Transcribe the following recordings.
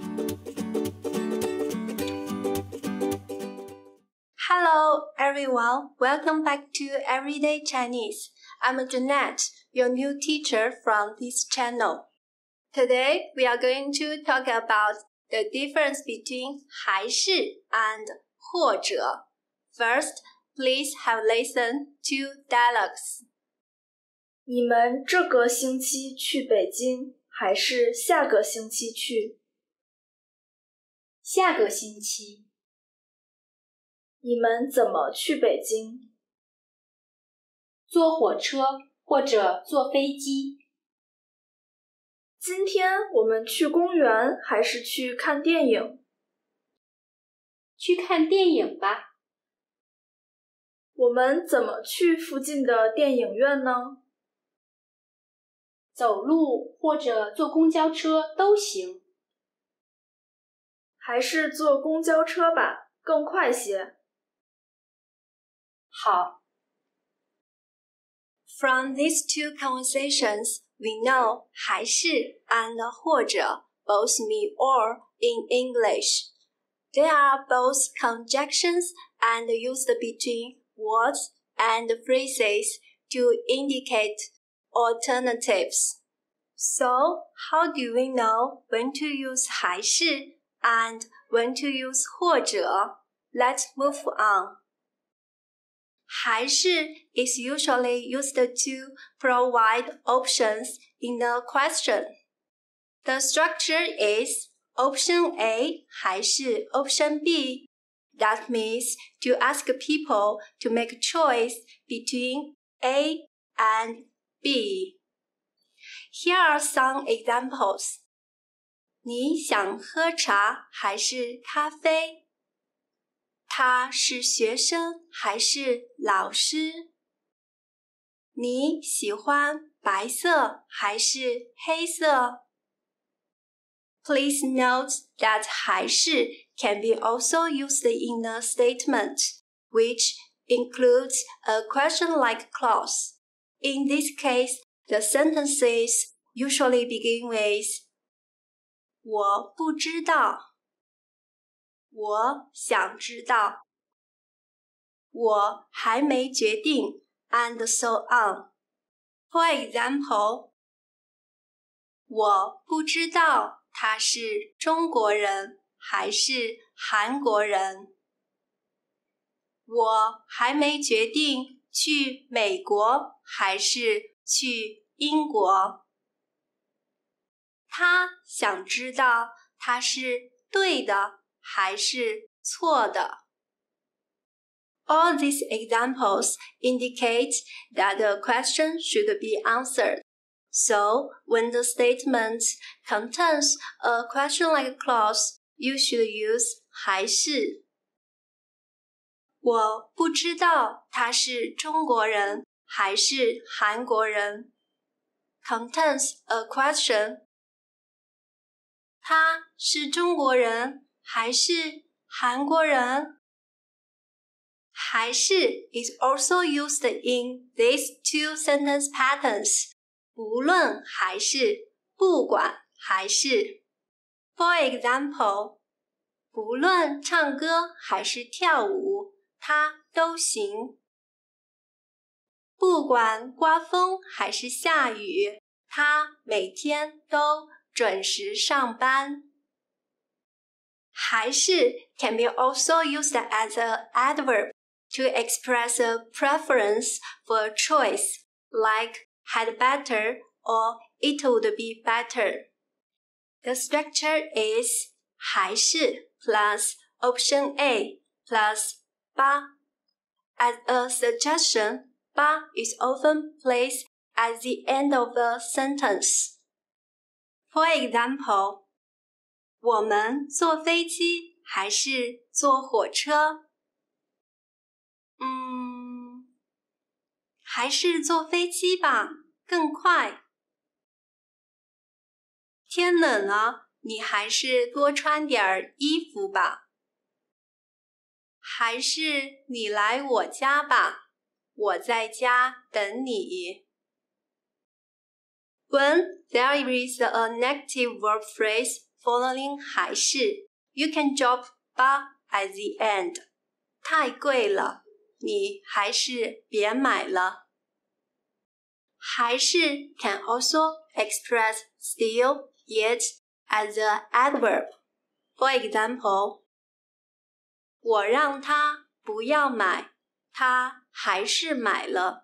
Hello, everyone. Welcome back to Everyday Chinese. I'm Jeanette, your new teacher from this channel. Today, we are going to talk about the difference between 还是 and 或者. First, please have listened to dialogues. 你们这个星期去北京，还是下个星期去？ 下个星期。 你们怎么去北京？ 坐火车或者坐飞机。 今天我们去公园还是去看电影？ 去看电影吧。 我们怎么去附近的电影院呢？ 走路或者坐公交车都行。 还是坐公交车吧，更快些。 好。 From these two conversations, we know 还是 and 或者 both mean or in English. They are both conjunctions and used between words and phrases to indicate alternatives. So, how do we know when to use 还是 and when to use 或者? Let's move on. 还是 is usually used to provide options in a question. The structure is option A 还是 option B. That means to ask people to make a choice between A and B. Here are some examples. 你想喝茶还是咖啡？他是学生还是老师？你喜欢白色还是黑色？ Please note that 还是 can be also used in a statement, which includes a question-like clause. In this case, the sentences usually begin with 我不知道。我想知道。我还没决定 and so on. For example, 我不知道他是中国人还是韩国人。我还没决定去美国还是去英国。他想知道他是对的还是错的。All these examples indicate that the question should be answered. So, when the statement contains a question-like clause, you should use 还是。我不知道他是中国人还是韩国人。Contains a question. 他是中国人还是韩国人？还是 is also used in these two sentence patterns. 不论还是，不管还是。For example, 不论唱歌还是跳舞，他都行。不管刮风还是下雨，他每天都准时上班。还是 can be also used as an adverb to express a preference for a choice, like had better or it would be better. The structure is 还是 plus option A plus 八. As a suggestion, 八 is often placed at the end of a sentence. For example, 我们坐飞机还是坐火车？还是坐飞机吧，更快。天冷了，你还是多穿点衣服吧。还是你来我家吧，我在家等你。When there is a negative verb phrase following 还是 you can drop but at the end. 太贵了，你还是别买了。还是 can also express still, yet as an adverb. For example, 我让他不要买，他还是买了。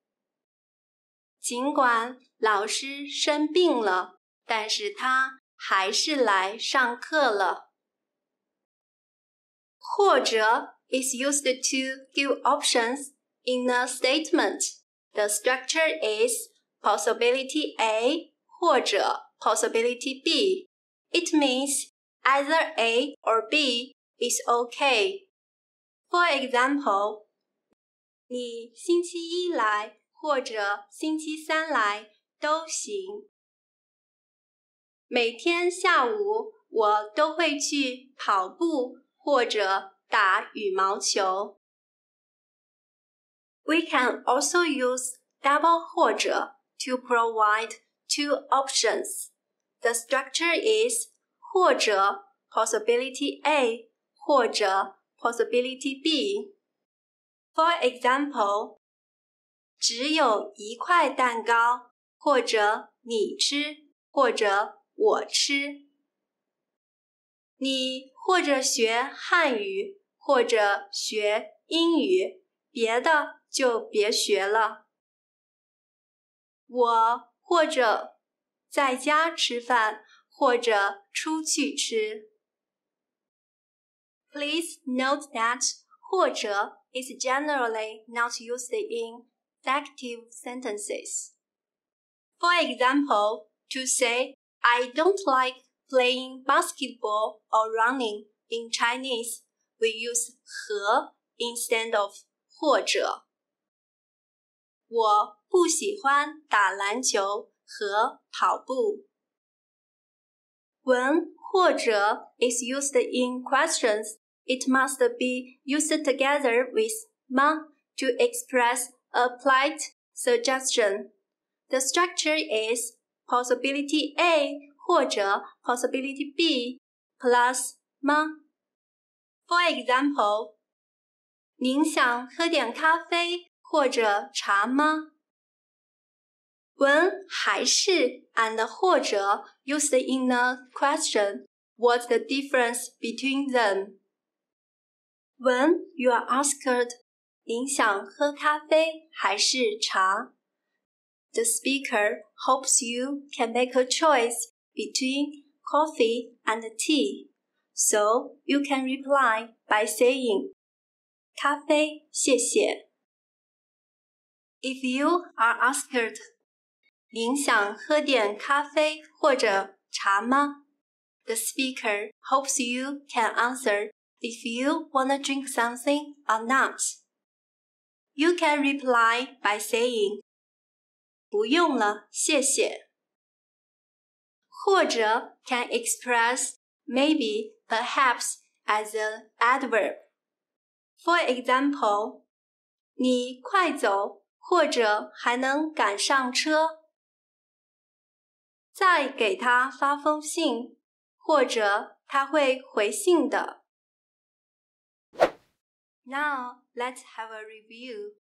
尽管老师生病了，但是他还是来上课了。或者 is used to give options in a statement. The structure is possibility A 或者 possibility B. It means either A or B is okay. For example, 你星期一来或者星期三来都行。每天下午我都会去跑步或者打羽毛球。We can also use double 或者 to provide two options. The structure is 或者 possibility A 或者 possibility B. For example, 只有一块蛋糕，或者你吃，或者我吃。你或者学汉语，或者学英语，别的就别学了。我或者在家吃饭，或者出去吃。Please note that 或者 is generally not used in executive sentences. For example, to say, I don't like playing basketball or running in Chinese, we use 和 instead of 或者。我不喜欢打篮球和跑步。When 或者 is used in questions, it must be used together with 吗 to express a polite suggestion. The structure is possibility A 或者 possibility B plus 吗。For example, 您想喝点咖啡或者茶吗？ When 还是 and 或者 used in a question, what's the difference between them? When you are asked, 您想喝咖啡还是茶？ The speaker hopes you can make a choice between coffee and tea, so you can reply by saying, 咖啡，谢谢。If you are asked, 您想喝点咖啡或者茶吗？ The speaker hopes you can answer if you want to drink something or not. You can reply by saying, 不用了，谢谢。或者 can express maybe, perhaps as an adverb. For example, 你快走，或者还能赶上车。再给他发封信，或者他会回信的。Now, let's have a review.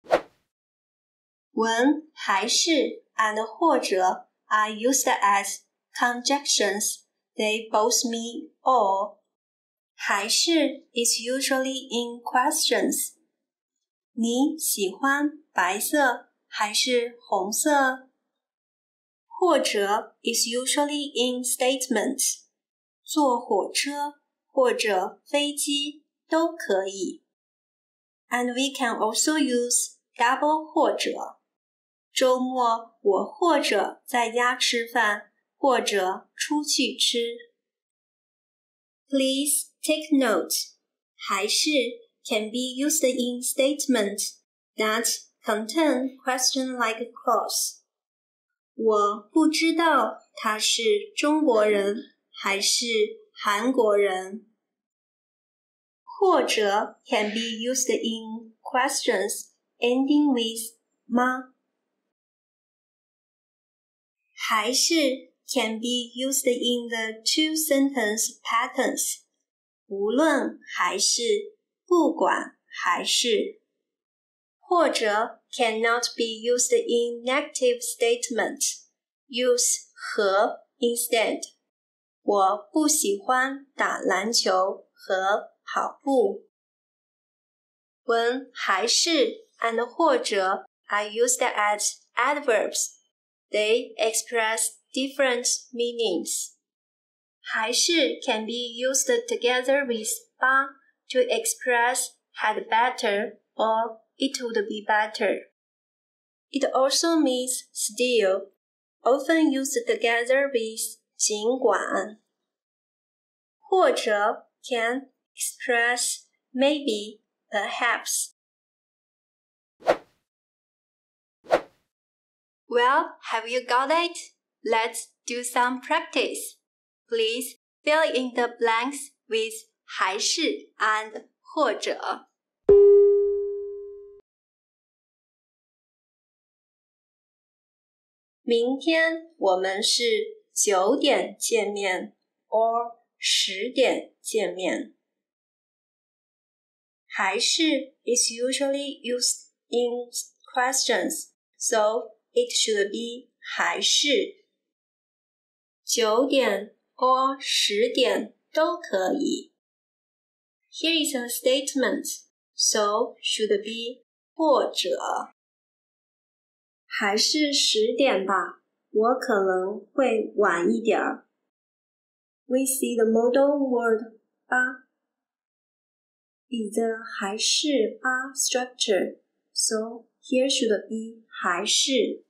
When 还是 and 或者 are used as conjunctions, they both mean or. 还是 is usually in questions. 你喜欢白色还是红色？或者 is usually in statements. 坐火车或者飞机都可以。And we can also use double 或者。周末我或者在家吃饭，或者出去吃。Please take note. 还是 can be used in statements that contain question-like clause. 我不知道他是中国人还是韩国人。或者 can be used in questions ending with 吗？还是 can be used in the two sentence patterns. 无论还是不管还是，或者 cannot be used in negative statement. Use 和 instead. 我不喜欢打篮球和跑步。When 还是 and 或者 are used as adverbs, they express different meanings. 还是 can be used together with 吧 to express had better or it would be better. It also means still, often used together with 尽管。或者 can express maybe, perhaps. Well, have you got it? Let's do some practice. Please fill in the blanks with 还是 and 或者。明天我们是9点见面 or 10点见面。还是 is usually used in questions, so it should be 还是。9点 or 10点都可以。Here is a statement, so should be 或者。还是10点吧，我可能会晚一点儿。We see the modal word 吧 is a 还是吧 structure, so here should be 还是。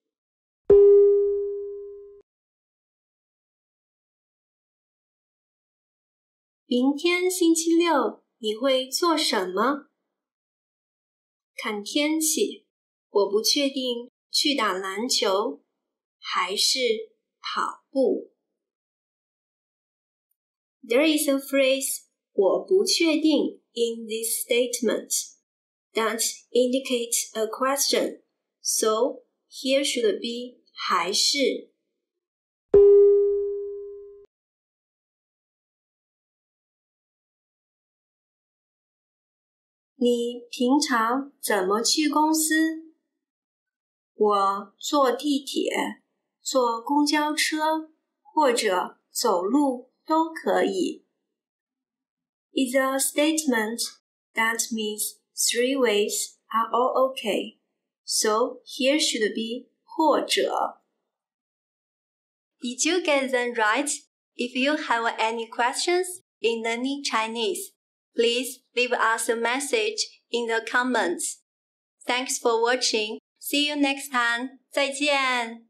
明天星期六你会做什么？看天气，我不确定去打篮球还是跑步。There is a phrase 我不确定 in this statement that indicates a question, so here should be 还是。你平常怎么去公司？我坐地铁、坐公交车或者走路都可以。It's a statement that means 3 ways are all okay, so here should be 或者。Did you get them right? If you have any questions in learning Chinese, please leave us a message in the comments. Thanks for watching. See you next time. 再见。